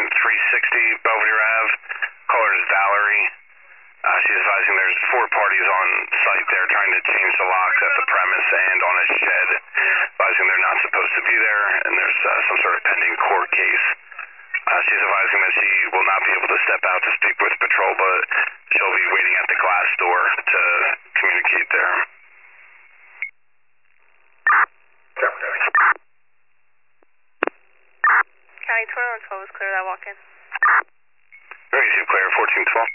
360 Belvedere Ave. Caller is Valerie. She's advising there's 4 parties on site there trying to change the locks at the premise and on a shed. Advising they're not supposed to be there, and there's some sort of pending court case. She's advising that she will not be able to step out to speak with patrol, but she'll be waiting at the glass door to communicate there. County 2112 is clear that walk-in. Very clear, 1412.